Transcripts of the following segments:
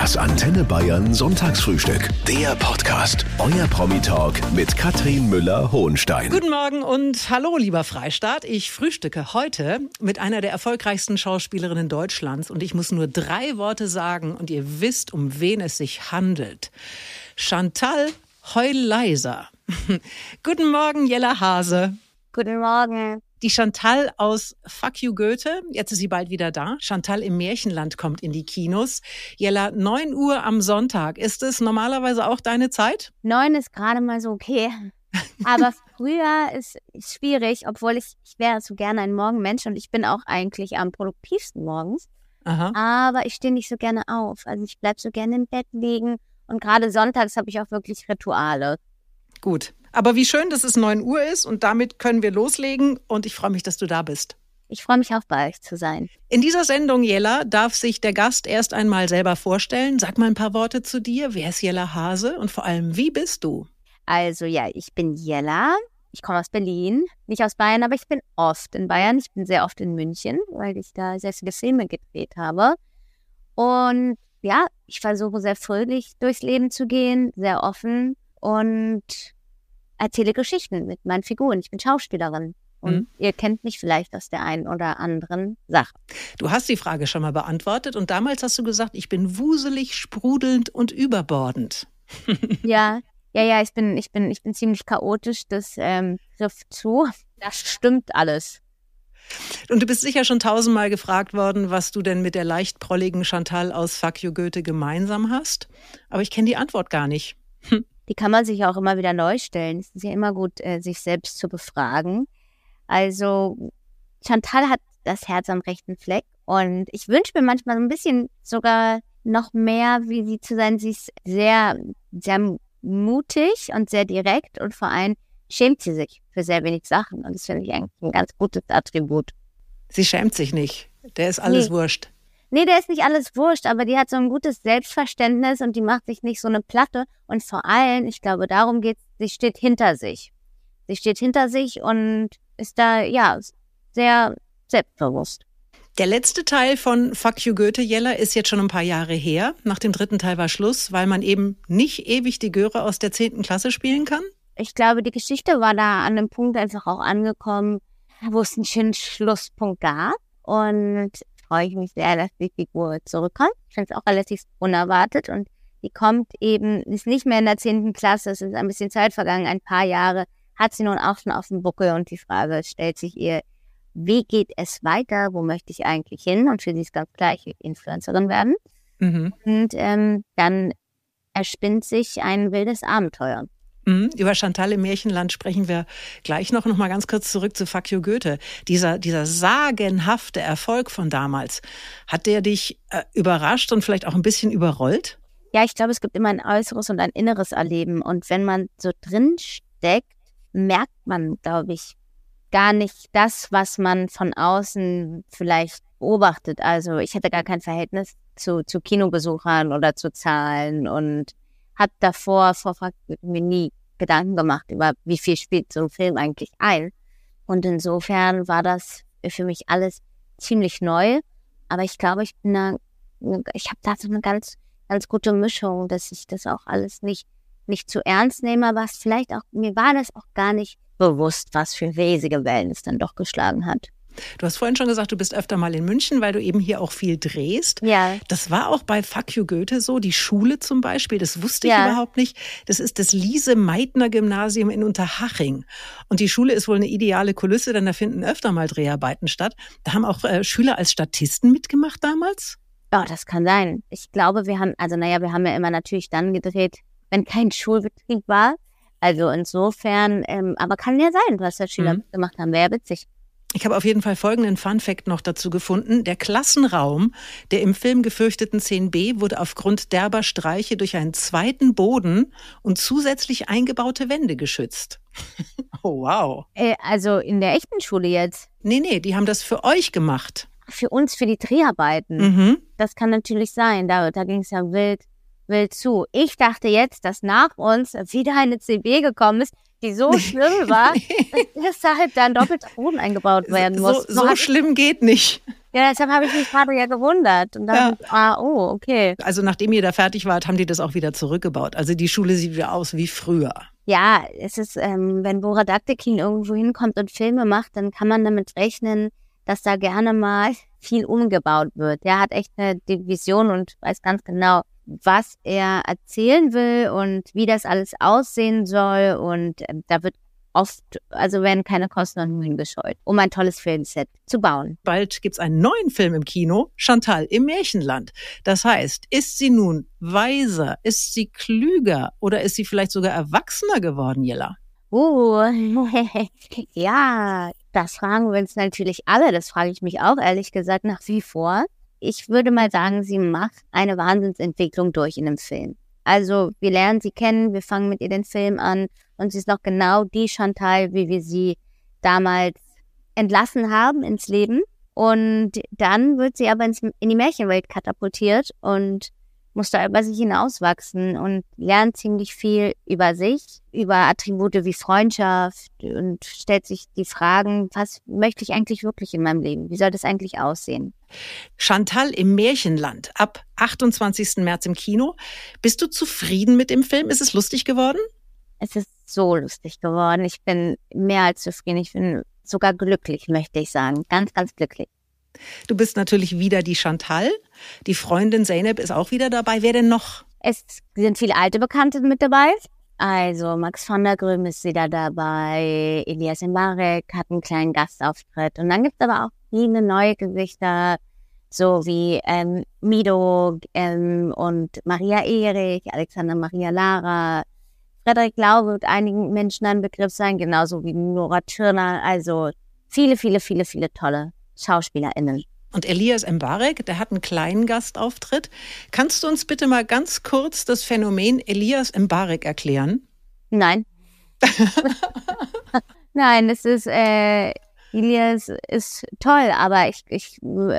Das Antenne Bayern Sonntagsfrühstück. Der Podcast. Euer Promi-Talk mit Katrin Müller-Hohenstein. Guten Morgen und hallo, lieber Freistaat. Ich frühstücke heute mit einer der erfolgreichsten Schauspielerinnen Deutschlands und ich muss nur 3 Worte sagen und ihr wisst, um wen es sich handelt. Chantal Heul-Leiser. Guten Morgen, Jella Hase. Guten Morgen. Die Chantal aus Fuck You Goethe, jetzt ist sie bald wieder da. Chantal im Märchenland kommt in die Kinos. Jella, 9 Uhr am Sonntag. Ist es normalerweise auch deine Zeit? 9 ist gerade mal so okay. Aber früher ist schwierig, obwohl ich wäre so gerne ein Morgenmensch und ich bin auch eigentlich am produktivsten morgens. Aha. Aber ich stehe nicht so gerne auf. Also ich bleibe so gerne im Bett liegen und gerade sonntags habe ich auch wirklich Rituale. Gut. Aber wie schön, dass es 9 Uhr ist und damit können wir loslegen und ich freue mich, dass du da bist. Ich freue mich auch, bei euch zu sein. In dieser Sendung, Jella, darf sich der Gast erst einmal selber vorstellen. Sag mal ein paar Worte zu dir. Wer ist Jella Hase und vor allem, wie bist du? Also ja, ich bin Jella. Ich komme aus Berlin, nicht aus Bayern, aber ich bin oft in Bayern. Ich bin sehr oft in München, weil ich da sehr viele Filme gedreht habe. Und ja, ich versuche sehr fröhlich durchs Leben zu gehen, sehr offen und erzähle Geschichten mit meinen Figuren. Ich bin Schauspielerin und ihr kennt mich vielleicht aus der einen oder anderen Sache. Du hast die Frage schon mal beantwortet und damals hast du gesagt, ich bin wuselig, sprudelnd und überbordend. Ja, ich bin ziemlich chaotisch, das trifft zu. Das stimmt alles. Und du bist sicher schon 1000-mal gefragt worden, was du denn mit der leicht prolligen Chantal aus Fuck You Goethe gemeinsam hast. Aber ich kenne die Antwort gar nicht. Die kann man sich auch immer wieder neu stellen. Es ist ja immer gut, sich selbst zu befragen. Also Chantal hat das Herz am rechten Fleck und ich wünsche mir manchmal so ein bisschen sogar noch mehr, wie sie zu sein. Sie ist sehr, sehr mutig und sehr direkt und vor allem schämt sie sich für sehr wenig Sachen. Und das finde ich eigentlich ein ganz gutes Attribut. Sie schämt sich nicht. Der ist alles wurscht. Nee, der ist nicht alles wurscht, aber die hat so ein gutes Selbstverständnis und die macht sich nicht so eine Platte. Und vor allem, ich glaube, darum geht's, sie steht hinter sich. Sie steht hinter sich und ist da, ja, sehr selbstbewusst. Der letzte Teil von Fuck You Goethe, Jella, ist jetzt schon ein paar Jahre her. Nach dem 3. Teil war Schluss, weil man eben nicht ewig die Göre aus der 10. Klasse spielen kann. Ich glaube, die Geschichte war da an einem Punkt einfach auch angekommen, wo es einen schönen Schlusspunkt gab. Und freue ich mich sehr, dass die Figur zurückkommt. Ich finde es auch relativ unerwartet und die kommt eben, ist nicht mehr in der 10. Klasse, es ist ein bisschen Zeit vergangen, ein paar Jahre, hat sie nun auch schon auf dem Buckel und die Frage stellt sich ihr, wie geht es weiter, wo möchte ich eigentlich hin? Und für sie ist ganz klar, ich will Influencerin werden. Und dann erspinnt sich ein wildes Abenteuer. Über Chantal im Märchenland sprechen wir gleich noch mal ganz kurz zurück zu Fuck You Goethe. Dieser sagenhafte Erfolg von damals, hat der dich überrascht und vielleicht auch ein bisschen überrollt? Ja, ich glaube, es gibt immer ein äußeres und ein inneres Erleben. Und wenn man so drin steckt, merkt man, glaube ich, gar nicht das, was man von außen vielleicht beobachtet. Also ich hatte gar kein Verhältnis zu Kinobesuchern oder zu Zahlen und habe davor mir nie Gedanken gemacht über, wie viel spielt so ein Film eigentlich ein. Und insofern war das für mich alles ziemlich neu. Aber ich glaube, ich habe da so eine ganz, ganz gute Mischung, dass ich das auch alles nicht zu ernst nehme, aber vielleicht auch, mir war das auch gar nicht bewusst, was für riesige Wellen es dann doch geschlagen hat. Du hast vorhin schon gesagt, du bist öfter mal in München, weil du eben hier auch viel drehst. Ja. Das war auch bei Fuck You Goethe so, die Schule zum Beispiel, das wusste ich überhaupt nicht. Das ist das Lise-Meitner-Gymnasium in Unterhaching. Und die Schule ist wohl eine ideale Kulisse, denn da finden öfter mal Dreharbeiten statt. Da haben auch Schüler als Statisten mitgemacht damals? Ja, das kann sein. Ich glaube, wir haben ja immer natürlich dann gedreht, wenn kein Schulbetrieb war. Also insofern, aber kann ja sein, was da Schüler mitgemacht haben, wäre ja witzig. Ich habe auf jeden Fall folgenden Funfact noch dazu gefunden. Der Klassenraum der im Film gefürchteten 10b wurde aufgrund derber Streiche durch einen zweiten Boden und zusätzlich eingebaute Wände geschützt. Oh, wow. Also in der echten Schule jetzt? Nee, die haben das für euch gemacht. Für uns, für die Dreharbeiten. Das kann natürlich sein. Da ging es ja wild will zu. Ich dachte jetzt, dass nach uns wieder eine CB gekommen ist, die so schlimm war, dass da halt dann doppelter Boden eingebaut werden muss. So schlimm geht nicht. Ja, deshalb habe ich mich gerade ja gewundert. Und dann, okay. Also nachdem ihr da fertig wart, haben die das auch wieder zurückgebaut. Also die Schule sieht wieder aus wie früher. Ja, es ist, wenn Bora Daktekin irgendwo hinkommt und Filme macht, dann kann man damit rechnen, dass da gerne mal viel umgebaut wird. Der hat echt eine Vision und weiß ganz genau, was er erzählen will und wie das alles aussehen soll. Und da wird oft, also werden keine Kosten und Mühen gescheut, um ein tolles Filmset zu bauen. Bald gibt's einen neuen Film im Kino, Chantal im Märchenland. Das heißt, ist sie nun weiser, ist sie klüger oder ist sie vielleicht sogar erwachsener geworden, Jella? Ja, das fragen wir uns natürlich alle. Das frage ich mich auch ehrlich gesagt nach wie vor. Ich würde mal sagen, sie macht eine Wahnsinnsentwicklung durch in dem Film. Also wir lernen sie kennen, wir fangen mit ihr den Film an und sie ist noch genau die Chantal, wie wir sie damals entlassen haben ins Leben. Und dann wird sie aber in die Märchenwelt katapultiert und muss da über sich hinauswachsen und lernt ziemlich viel über sich, über Attribute wie Freundschaft und stellt sich die Fragen, was möchte ich eigentlich wirklich in meinem Leben? Wie soll das eigentlich aussehen? Chantal im Märchenland, ab 28. März im Kino. Bist du zufrieden mit dem Film? Ist es lustig geworden? Es ist so lustig geworden. Ich bin mehr als zufrieden. Ich bin sogar glücklich, möchte ich sagen. Ganz, ganz glücklich. Du bist natürlich wieder die Chantal. Die Freundin Zeynep ist auch wieder dabei. Wer denn noch? Es sind viele alte Bekannte mit dabei. Also Max van der Grüm ist wieder dabei. Elias Mbarek hat einen kleinen Gastauftritt. Und dann gibt es aber auch viele neue Gesichter, so wie Mido und Maria Erich, Alexander Maria Lara. Frederik Lau wird einigen Menschen ein Begriff sein, genauso wie Nora Tschirner. Also viele, viele, viele, viele tolle SchauspielerInnen. Und Elias Mbarek, der hat einen kleinen Gastauftritt. Kannst du uns bitte mal ganz kurz das Phänomen Elias Mbarek erklären? Nein. Nein, es ist, Elias ist toll, aber ich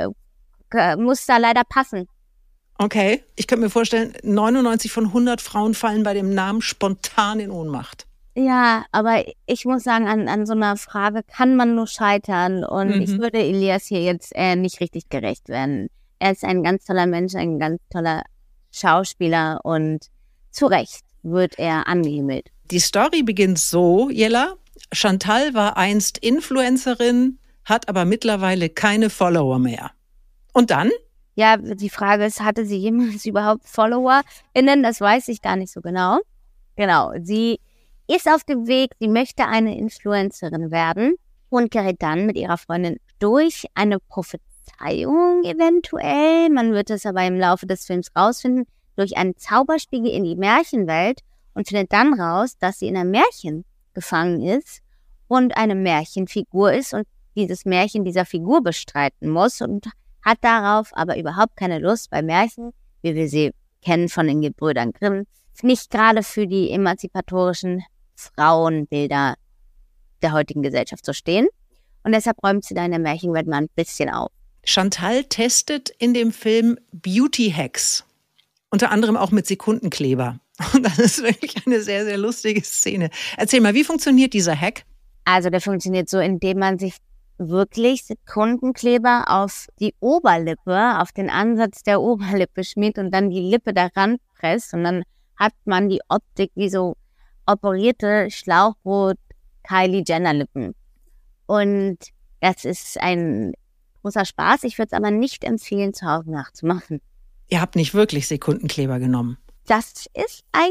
muss da leider passen. Okay, ich könnte mir vorstellen, 99 von 100 Frauen fallen bei dem Namen spontan in Ohnmacht. Ja, aber ich muss sagen, an so einer Frage kann man nur scheitern und ich würde Elias hier jetzt nicht richtig gerecht werden. Er ist ein ganz toller Mensch, ein ganz toller Schauspieler und zu Recht wird er angehimmelt. Die Story beginnt so, Jella. Chantal war einst Influencerin, hat aber mittlerweile keine Follower mehr. Und dann? Ja, die Frage ist, hatte sie jemals überhaupt FollowerInnen? Das weiß ich gar nicht so genau. Genau, sie ist auf dem Weg, sie möchte eine Influencerin werden und gerät dann mit ihrer Freundin durch eine Prophezeiung eventuell, man wird es aber im Laufe des Films rausfinden, durch einen Zauberspiegel in die Märchenwelt und findet dann raus, dass sie in einem Märchen gefangen ist und eine Märchenfigur ist und dieses Märchen dieser Figur bestreiten muss und hat darauf aber überhaupt keine Lust, weil Märchen, wie wir sie kennen von den Gebrüdern Grimm, nicht gerade für die emanzipatorischen Frauenbilder der heutigen Gesellschaft zu stehen. Und deshalb räumt sie da in der Märchenwelt mal ein bisschen auf. Chantal testet in dem Film Beauty-Hacks. Unter anderem auch mit Sekundenkleber. Und das ist wirklich eine sehr, sehr lustige Szene. Erzähl mal, wie funktioniert dieser Hack? Also der funktioniert so, indem man sich wirklich Sekundenkleber auf die Oberlippe, auf den Ansatz der Oberlippe schmiert und dann die Lippe daran presst. Und dann hat man die Optik wie so operierte Schlauchboot Kylie Jenner Lippen. Und das ist ein großer Spaß. Ich würde es aber nicht empfehlen, zu Hause nachzumachen. Ihr habt nicht wirklich Sekundenkleber genommen. Das ist ein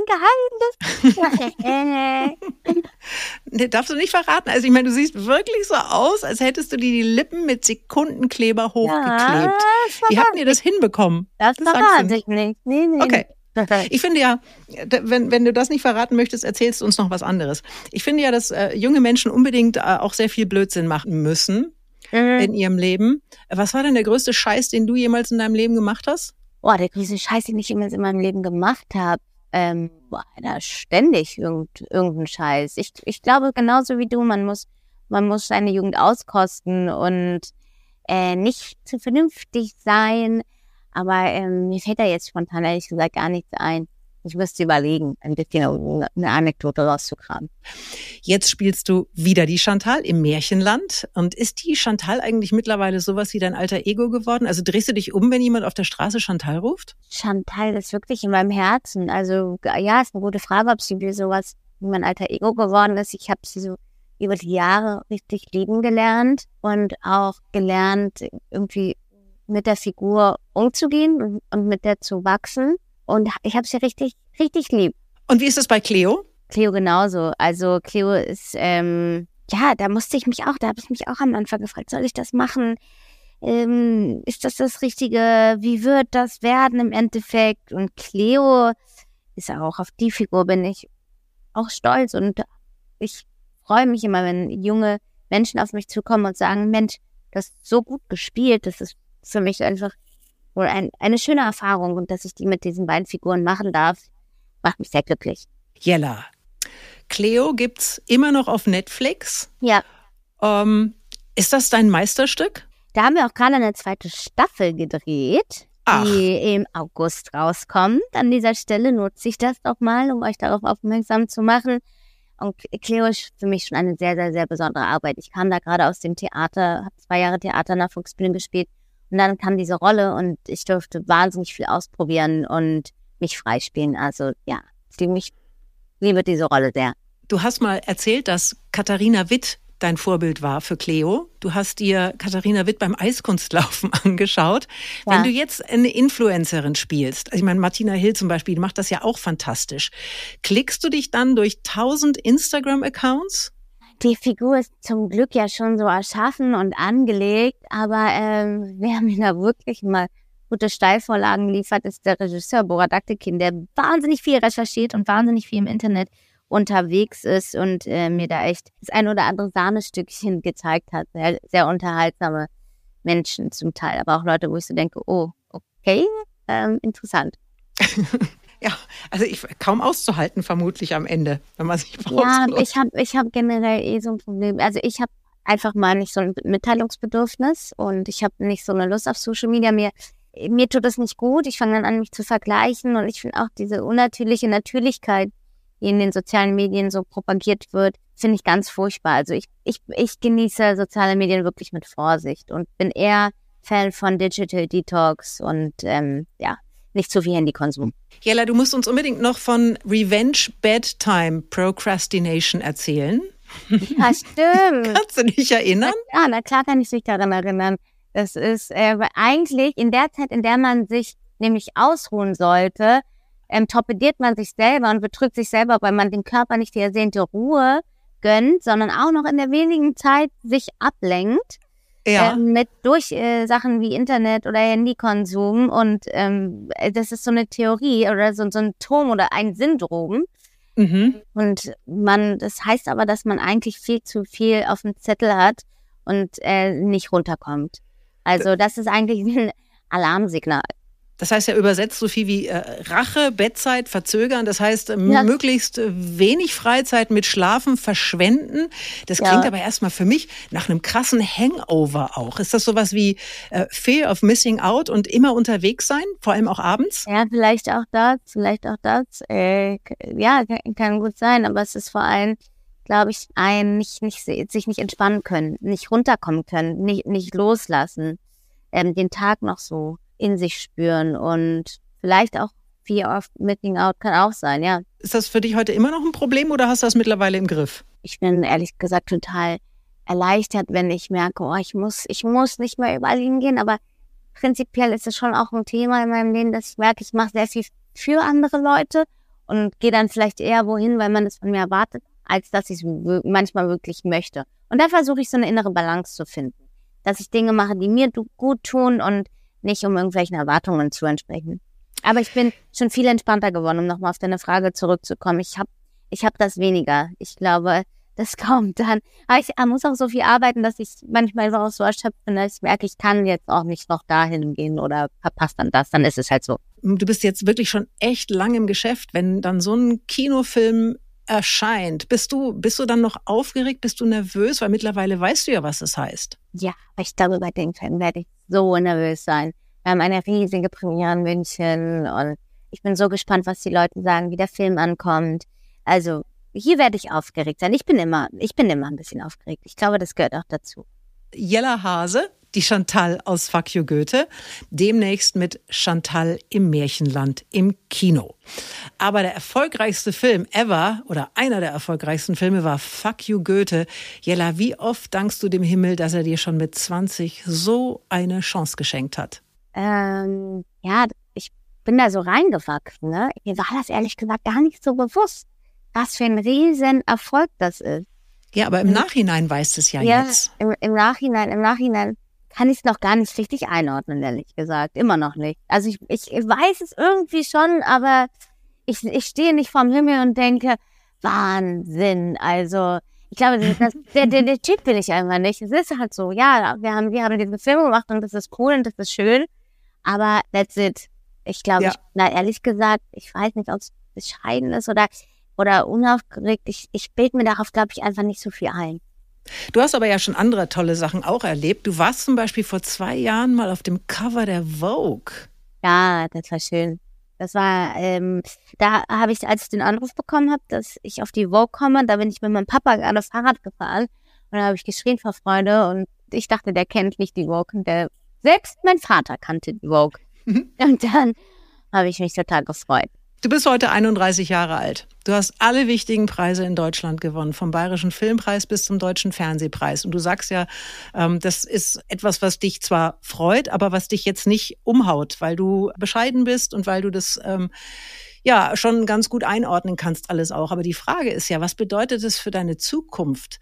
Geheimnis. Nee, darfst du nicht verraten. Also ich meine, du siehst wirklich so aus, als hättest du dir die Lippen mit Sekundenkleber hochgeklebt. Ja, wie habt ihr das hinbekommen? Das verrate ich nicht. Nee. Okay. Ich finde ja, wenn du das nicht verraten möchtest, erzählst du uns noch was anderes. Ich finde ja, dass junge Menschen unbedingt auch sehr viel Blödsinn machen müssen in ihrem Leben. Was war denn der größte Scheiß, den du jemals in deinem Leben gemacht hast? Der größte Scheiß, den ich jemals in meinem Leben gemacht habe. Da ständig irgendein Scheiß. Ich glaube, genauso wie du, man muss seine Jugend auskosten und nicht zu vernünftig sein. Aber mir fällt da jetzt spontan ehrlich gesagt gar nichts ein. Ich müsste überlegen, ein bisschen eine Anekdote rauszukramen. Jetzt spielst du wieder die Chantal im Märchenland. Und ist die Chantal eigentlich mittlerweile sowas wie dein alter Ego geworden? Also drehst du dich um, wenn jemand auf der Straße Chantal ruft? Chantal ist wirklich in meinem Herzen. Also ja, ist eine gute Frage, ob sie wie sowas wie mein alter Ego geworden ist. Ich habe sie so über die Jahre richtig lieben gelernt und auch gelernt, irgendwie mit der Figur umzugehen und mit der zu wachsen. Und ich habe sie richtig, richtig lieb. Und wie ist es bei Cleo? Cleo genauso. Also Cleo ist, da habe ich mich auch am Anfang gefragt, soll ich das machen? Ist das Richtige? Wie wird das werden im Endeffekt? Und Cleo ist auch, auf die Figur bin ich auch stolz. Und ich freue mich immer, wenn junge Menschen auf mich zukommen und sagen, Mensch, das ist so gut gespielt, das ist für mich einfach wohl eine schöne Erfahrung, und dass ich die mit diesen beiden Figuren machen darf, macht mich sehr glücklich. Jella, Cleo gibt's immer noch auf Netflix. Ja. Ist das dein Meisterstück? Da haben wir auch gerade eine zweite Staffel gedreht, die im August rauskommt. An dieser Stelle nutze ich das doch mal, um euch darauf aufmerksam zu machen. Und Cleo ist für mich schon eine sehr, sehr, sehr besondere Arbeit. Ich kam da gerade aus dem Theater, habe 2 Jahre Theater in der Volksbühne gespielt. Und dann kam diese Rolle und ich durfte wahnsinnig viel ausprobieren und mich freispielen. Also ja, ich liebe diese Rolle sehr. Du hast mal erzählt, dass Katharina Witt dein Vorbild war für Cleo. Du hast dir Katharina Witt beim Eiskunstlaufen angeschaut. Ja. Wenn du jetzt eine Influencerin spielst, also ich meine Martina Hill zum Beispiel, die macht das ja auch fantastisch. Klickst du dich dann durch 1000 Instagram-Accounts? Die Figur ist zum Glück ja schon so erschaffen und angelegt, aber wer mir da wirklich mal gute Steilvorlagen liefert, ist der Regisseur Borat Aktekin, der wahnsinnig viel recherchiert und wahnsinnig viel im Internet unterwegs ist und mir da echt das ein oder andere Sahnestückchen gezeigt hat. Sehr, sehr unterhaltsame Menschen zum Teil, aber auch Leute, wo ich so denke, oh, okay, interessant. Ja, also kaum auszuhalten vermutlich am Ende, wenn man sich Ja, ich hab generell so ein Problem. Also ich habe einfach mal nicht so ein Mitteilungsbedürfnis und ich habe nicht so eine Lust auf Social Media. Mir tut es nicht gut. Ich fange dann an, mich zu vergleichen, und ich finde auch diese unnatürliche Natürlichkeit, die in den sozialen Medien so propagiert wird, finde ich ganz furchtbar. Also ich genieße soziale Medien wirklich mit Vorsicht und bin eher Fan von Digital Detox und nicht zu viel Handykonsum. Jella, du musst uns unbedingt noch von Revenge Bedtime Procrastination erzählen. Ja, stimmt. Kannst du dich erinnern? Ja, na klar kann ich mich daran erinnern. Das ist eigentlich in der Zeit, in der man sich nämlich ausruhen sollte, torpediert man sich selber und betrügt sich selber, weil man dem Körper nicht die ersehnte Ruhe gönnt, sondern auch noch in der wenigen Zeit sich ablenkt. Ja. Durch Sachen wie Internet oder Handykonsum, und das ist so eine Theorie oder so ein Symptom oder ein Syndrom. Mhm. Und das heißt aber, dass man eigentlich viel zu viel auf dem Zettel hat und nicht runterkommt. Also das ist eigentlich ein Alarmsignal. Das heißt ja übersetzt so viel wie Rache, Bettzeit, verzögern. Das heißt, möglichst wenig Freizeit mit Schlafen verschwenden. Das klingt aber erstmal für mich nach einem krassen Hangover auch. Ist das sowas wie Fear of Missing Out und immer unterwegs sein, vor allem auch abends? Ja, vielleicht auch das. Kann gut sein, aber es ist vor allem, glaube ich, sich nicht entspannen können, nicht runterkommen können, nicht loslassen, den Tag noch so in sich spüren, und vielleicht auch Fear of Missing Out kann auch sein, ja. Ist das für dich heute immer noch ein Problem oder hast du das mittlerweile im Griff? Ich bin ehrlich gesagt total erleichtert, wenn ich merke, ich muss nicht mehr überall hingehen, aber prinzipiell ist es schon auch ein Thema in meinem Leben, dass ich merke, ich mache sehr viel für andere Leute und gehe dann vielleicht eher wohin, weil man es von mir erwartet, als dass ich es manchmal wirklich möchte. Und da versuche ich so eine innere Balance zu finden, dass ich Dinge mache, die mir gut tun und nicht um irgendwelchen Erwartungen zu entsprechen. Aber ich bin schon viel entspannter geworden, um nochmal auf deine Frage zurückzukommen. Ich hab das weniger. Ich glaube, das kommt dann. Aber ich muss auch so viel arbeiten, dass ich manchmal einfach auch so erschöpft bin, dass ich merke, ich kann jetzt auch nicht noch dahin gehen oder verpasst dann das. Dann ist es halt so. Du bist jetzt wirklich schon echt lang im Geschäft. Wenn dann so ein Kinofilm erscheint, bist du dann noch aufgeregt? Bist du nervös? Weil mittlerweile weißt du ja, was es heißt. Ja, aber ich glaube, bei dem Film werde ich so nervös sein. Wir haben eine riesige Premiere in München und ich bin so gespannt, was die Leute sagen, wie der Film ankommt. Also hier werde ich aufgeregt sein. Ich bin immer ein bisschen aufgeregt. Ich glaube, das gehört auch dazu. Jella Hase, die Chantal aus Fuck You Goethe, demnächst mit Chantal im Märchenland im Kino. Aber der erfolgreichste Film ever oder einer der erfolgreichsten Filme war Fuck You Goethe. Jella, wie oft dankst du dem Himmel, dass er dir schon mit 20 so eine Chance geschenkt hat? Ja, ich bin da so reingewachsen. Ne? Mir war das ehrlich gesagt gar nicht so bewusst, was für ein riesen Erfolg das ist. Ja, aber im Nachhinein weißt du es ja jetzt. Im Nachhinein kann ich es noch gar nicht richtig einordnen, ehrlich gesagt. Immer noch nicht. Also ich weiß es irgendwie schon, aber ich stehe nicht vorm Himmel und denke, Wahnsinn. Also ich glaube, der Typ bin ich einfach nicht. Es ist halt so, ja, wir haben diese Filme gemacht und das ist cool und das ist schön, aber that's it. Ich glaube, ehrlich gesagt, ich weiß nicht, ob es bescheiden ist oder unaufgeregt. Ich bilde mir darauf, glaube ich, einfach nicht so viel ein. Du hast aber ja schon andere tolle Sachen auch erlebt. Du warst zum Beispiel vor 2 Jahren mal auf dem Cover der Vogue. Ja, das war schön. Das war, da habe ich, als ich den Anruf bekommen habe, dass ich auf die Vogue komme, da bin ich mit meinem Papa gerade Fahrrad gefahren und da habe ich geschrien vor Freude und ich dachte, der kennt nicht die Vogue und selbst mein Vater kannte die Vogue. Und dann habe ich mich total gefreut. Du bist heute 31 Jahre alt. Du hast alle wichtigen Preise in Deutschland gewonnen, vom Bayerischen Filmpreis bis zum Deutschen Fernsehpreis. Und du sagst ja, das ist etwas, was dich zwar freut, aber was dich jetzt nicht umhaut, weil du bescheiden bist und weil du das schon ganz gut einordnen kannst, alles auch. Aber die Frage ist ja, was bedeutet es für deine Zukunft?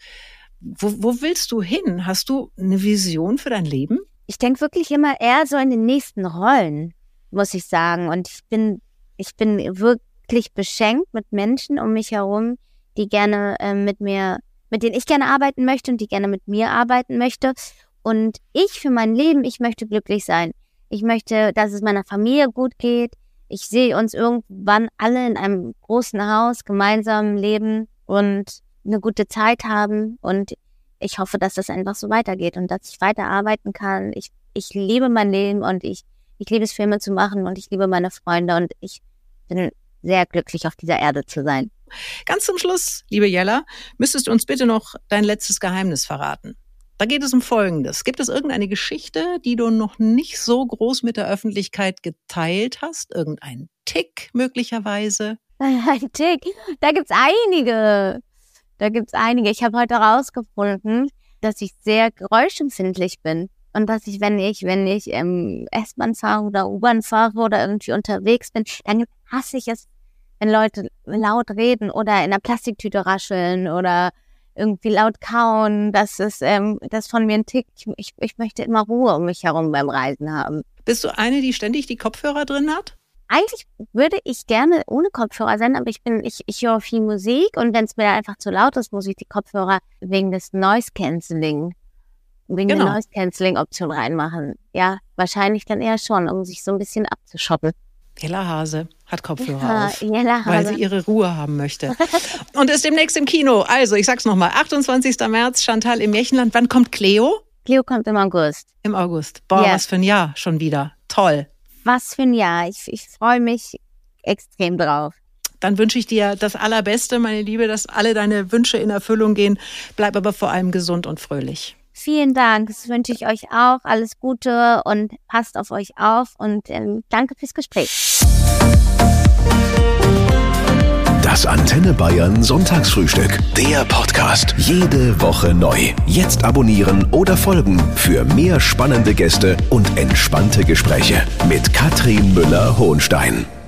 Wo willst du hin? Hast du eine Vision für dein Leben? Ich denke wirklich immer eher so in den nächsten Rollen, muss ich sagen. Und ich bin wirklich beschenkt mit Menschen um mich herum, die gerne mit denen ich gerne arbeiten möchte und die gerne mit mir arbeiten möchte. Und ich für mein Leben, ich möchte glücklich sein. Ich möchte, dass es meiner Familie gut geht. Ich sehe uns irgendwann alle in einem großen Haus gemeinsam leben und eine gute Zeit haben. Und ich hoffe, dass das einfach so weitergeht und dass ich weiterarbeiten kann. Ich liebe mein Leben und ich liebe es, Filme zu machen und ich liebe meine Freunde und ich bin sehr glücklich, auf dieser Erde zu sein. Ganz zum Schluss, liebe Jella, müsstest du uns bitte noch dein letztes Geheimnis verraten. Da geht es um Folgendes. Gibt es irgendeine Geschichte, die du noch nicht so groß mit der Öffentlichkeit geteilt hast? Irgendein Tick möglicherweise? Ein Tick? Da gibt's einige. Ich habe heute herausgefunden, dass ich sehr geräuschempfindlich bin. Und dass ich, wenn ich S-Bahn fahre oder U-Bahn fahre oder irgendwie unterwegs bin, dann hasse ich es, wenn Leute laut reden oder in der Plastiktüte rascheln oder irgendwie laut kauen. Das ist von mir ein Tick. Ich möchte immer Ruhe um mich herum beim Reisen haben. Bist du eine, die ständig die Kopfhörer drin hat? Eigentlich würde ich gerne ohne Kopfhörer sein, aber ich höre viel Musik und wenn es mir einfach zu laut ist, muss ich die Kopfhörer wegen des Noise-Canceling der Noise-Canceling-Option reinmachen. Ja, wahrscheinlich dann eher schon, um sich so ein bisschen abzuschotten. Jella Hase hat Kopfhörer auf, Jella Hase, weil sie ihre Ruhe haben möchte. Und ist demnächst im Kino. Also, ich sag's nochmal, 28. März, Chantal im Märchenland. Wann kommt Cleo? Cleo kommt im August. Im August. Boah, was für ein Jahr schon wieder. Toll. Was für ein Jahr. Ich freue mich extrem drauf. Dann wünsche ich dir das Allerbeste, meine Liebe, dass alle deine Wünsche in Erfüllung gehen. Bleib aber vor allem gesund und fröhlich. Vielen Dank, das wünsche ich euch auch. Alles Gute und passt auf euch auf und danke fürs Gespräch. Das Antenne Bayern Sonntagsfrühstück, der Podcast. Jede Woche neu. Jetzt abonnieren oder folgen für mehr spannende Gäste und entspannte Gespräche mit Katrin Müller-Hohenstein.